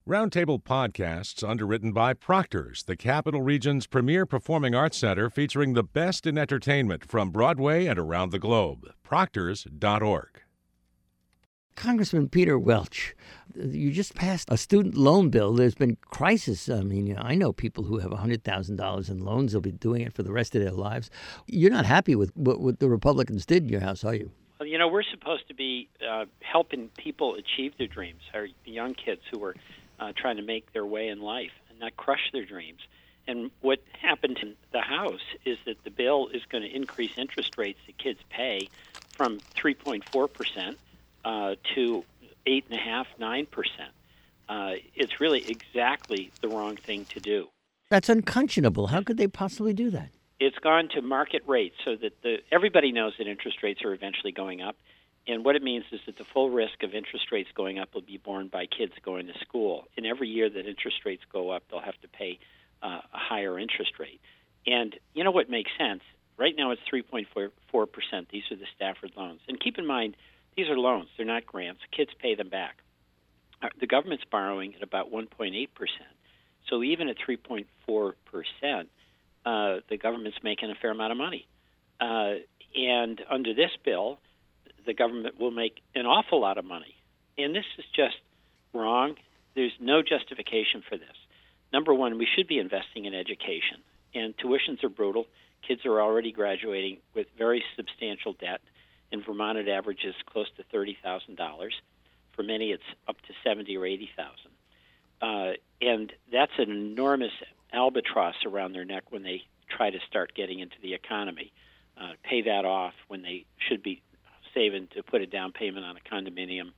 Roundtable Podcasts, underwritten by Proctor's, the Capital Region's premier performing arts center featuring the best in entertainment from Broadway and around the globe. Proctors.org. Congressman Peter Welch, you just passed a student loan bill. There's been crisis. I mean, I know people who have $100,000 in loans. They'll be doing it for the rest of their lives. You're not happy with what the Republicans did in your house, are you? Well, you know, we're supposed to be helping people achieve their dreams, our young kids who are trying to make their way in life and not crush their dreams. And what happened in the House is that the bill is going to increase interest rates that kids pay from 3.4% to 8.5%, 9%. It's really exactly the wrong thing to do. That's unconscionable. How could they possibly do that? It's gone to market rates so that everybody knows that interest rates are eventually going up. And what it means is that the full risk of interest rates going up will be borne by kids going to school. And every year that interest rates go up, they'll have to pay a higher interest rate. And you know what makes sense? Right now it's 3.4%. These are the Stafford loans. And keep in mind, these are loans. They're not grants. Kids pay them back. The government's borrowing at about 1.8%. So even at 3.4%, the government's making a fair amount of money. And under this bill, the government will make an awful lot of money. And this is just wrong. There's no justification for this. Number one, we should be investing in education. And tuitions are brutal. Kids are already graduating with very substantial debt. In Vermont, it averages close to $30,000. For many, it's up to $70,000 or $80,000. And that's an enormous albatross around their neck when they try to start getting into the economy. Pay that off when they should be saving to put a down payment on a condominium,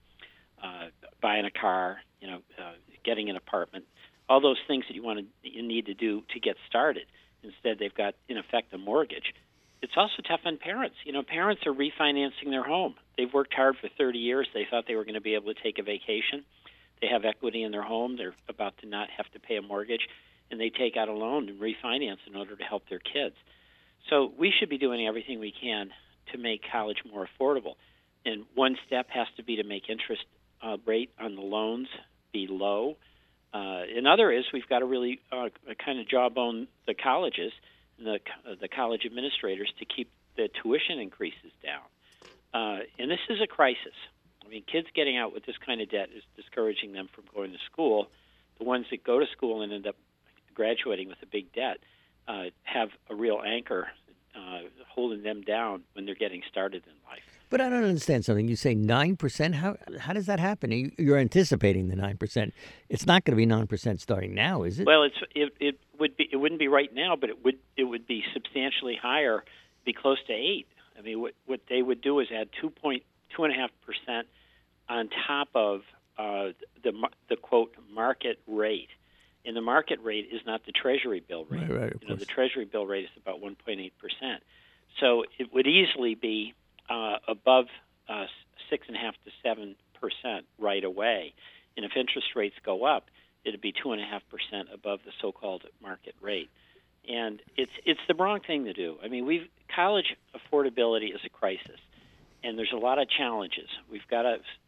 buying a car, getting an apartment, all those things that you need to do to get started. Instead, they've got, in effect, a mortgage. It's also tough on parents. Parents are refinancing their home. They've worked hard for 30 years. They thought they were going to be able to take a vacation. They have equity in their home. They're about to not have to pay a mortgage, and they take out a loan and refinance in order to help their kids. So we should be doing everything we can to make college more affordable. And one step has to be to make interest rate on the loans be low. Another is we've got to really kind of jawbone the colleges and the college administrators to keep the tuition increases down. And this is a crisis. I mean, kids getting out with this kind of debt is discouraging them from going to school. The ones that go to school and end up graduating with a big debt have a real anchor holding them down when they're getting started in life. But I don't understand something. You say 9%. How does that happen? You're anticipating the 9%. It's not going to be 9% starting now, is it? Well, it wouldn't be right now, but it would be substantially higher, be close to 8. I mean, what they would do is add 2.5% on top of the quote market rate. And the market rate is not the Treasury bill rate. Right, the Treasury bill rate is about 1.8%. So it would easily be above 6.5% to 7% right away. And if interest rates go up, it'd be 2.5% above the so-called market rate. And it's the wrong thing to do. I mean, college affordability is a crisis, and there's a lot of challenges. We've got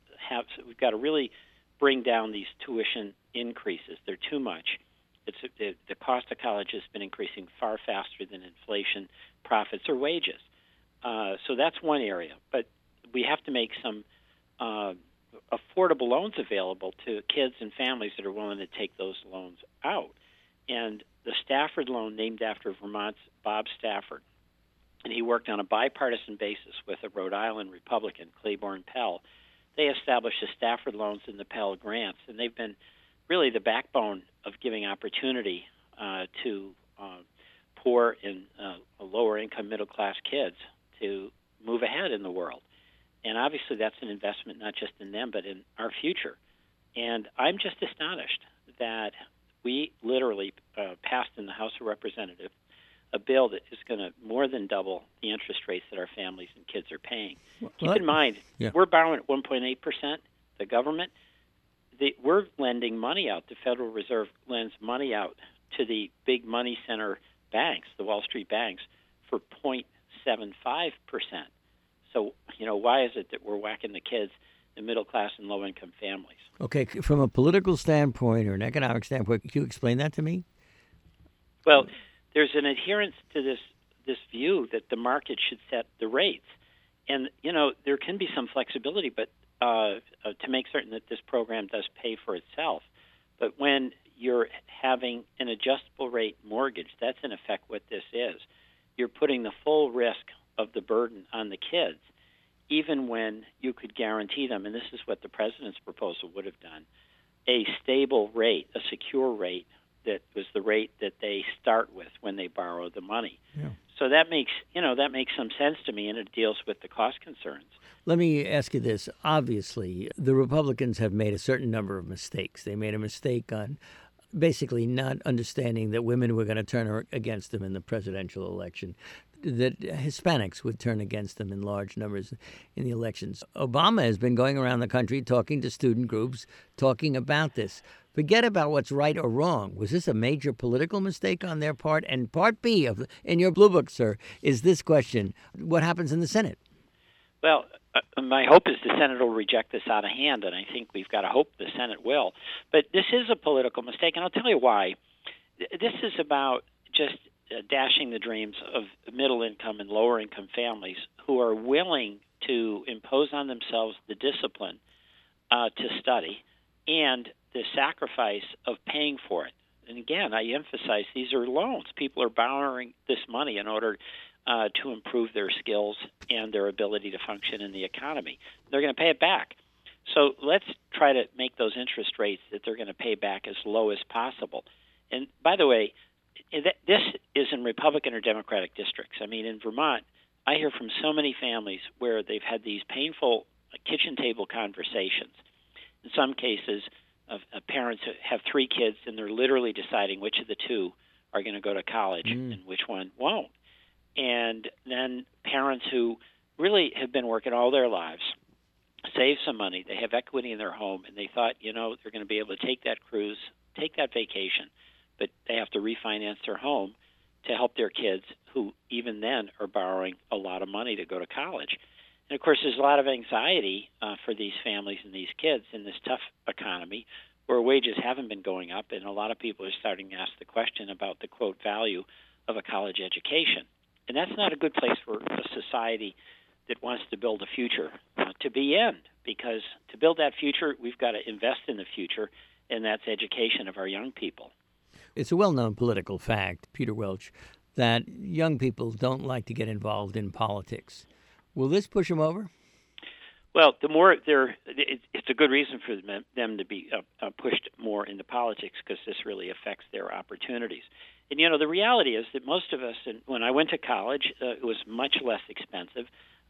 to really bring down these tuition increases. They're too much. The cost of college has been increasing far faster than inflation, profits, or wages. So that's one area. But we have to make some affordable loans available to kids and families that are willing to take those loans out. And the Stafford loan, named after Vermont's Bob Stafford, and he worked on a bipartisan basis with a Rhode Island Republican, Claiborne Pell. They established the Stafford loans and the Pell grants, and they've been really the backbone of giving opportunity to poor and lower-income middle-class kids to move ahead in the world. And obviously that's an investment not just in them but in our future. And I'm just astonished that we literally passed in the House of Representatives a bill that is going to more than double the interest rates that our families and kids are paying. Keep in mind, we're borrowing at 1.8%, the government. We're lending money out. The Federal Reserve lends money out to the big money center banks, the Wall Street banks, for 0.75%. So, why is it that we're whacking the kids in middle-class and low-income families. Okay, from a political standpoint or an economic standpoint, can you explain that to me? Well, there's an adherence to this view that the market should set the rates. And, there can be some flexibility, but to make certain that this program does pay for itself. But when you're having an adjustable rate mortgage, that's in effect what this is. You're putting the full risk of the burden on the kids, even when you could guarantee them, and this is what the president's proposal would have done, a stable rate, a secure rate that was the rate that they start with when they borrow the money. Yeah. So that makes some sense to me, and it deals with the cost concerns. Let me ask you this. Obviously, the Republicans have made a certain number of mistakes. They made a mistake on basically not understanding that women were going to turn against them in the presidential election, that Hispanics would turn against them in large numbers in the elections. Obama has been going around the country talking to student groups, talking about this. Forget about what's right or wrong. Was this a major political mistake on their part? And part B in your blue book, sir, is this question: what happens in the Senate? Well, my hope is the Senate will reject this out of hand, and I think we've got to hope the Senate will. But this is a political mistake, and I'll tell you why. This is about just dashing the dreams of middle-income and lower-income families who are willing to impose on themselves the discipline to study and the sacrifice of paying for it. And again, I emphasize these are loans. People are borrowing this money in order to improve their skills and their ability to function in the economy. They're going to pay it back. So let's try to make those interest rates that they're going to pay back as low as possible. And by the way, this is in Republican or Democratic districts. I mean, in Vermont, I hear from so many families where they've had these painful kitchen table conversations. In some cases, parents have 3 kids, and they're literally deciding which of the 2 are going to go to college and which one won't. And then parents who really have been working all their lives, save some money, they have equity in their home, and they thought, they're going to be able to take that cruise, take that vacation, but they have to refinance their home to help their kids who even then are borrowing a lot of money to go to college. And, of course, there's a lot of anxiety for these families and these kids in this tough economy where wages haven't been going up, and a lot of people are starting to ask the question about the, quote, value of a college education. And that's not a good place for a society that wants to build a future to be in, because to build that future, we've got to invest in the future, and that's education of our young people. It's a well-known political fact, Peter Welch, that young people don't like to get involved in politics. Will this push them over? Well, the more it's a good reason for them to be pushed more into politics, because this really affects their opportunities. And, the reality is that most of us, when I went to college, it was much less expensive.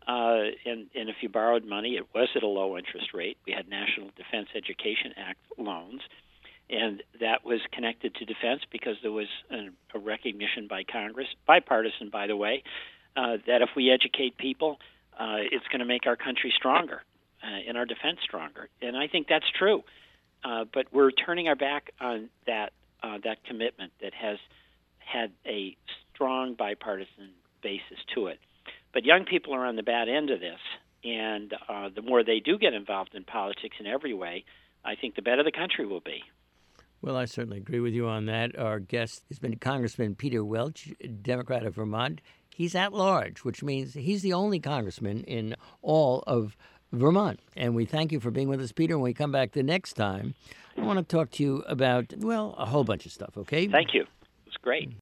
And if you borrowed money, it was at a low interest rate. We had National Defense Education Act loans, and that was connected to defense because there was a recognition by Congress, bipartisan, by the way, that if we educate people, it's going to make our country stronger and our defense stronger. And I think that's true. But we're turning our back on that commitment that has had a strong bipartisan basis to it. But young people are on the bad end of this, and the more they do get involved in politics in every way, I think the better the country will be. Well, I certainly agree with you on that. Our guest has been Congressman Peter Welch, Democrat of Vermont. He's at large, which means he's the only congressman in all of Vermont. And we thank you for being with us, Peter. When we come back the next time, I want to talk to you about, a whole bunch of stuff, okay? Thank you. It was great.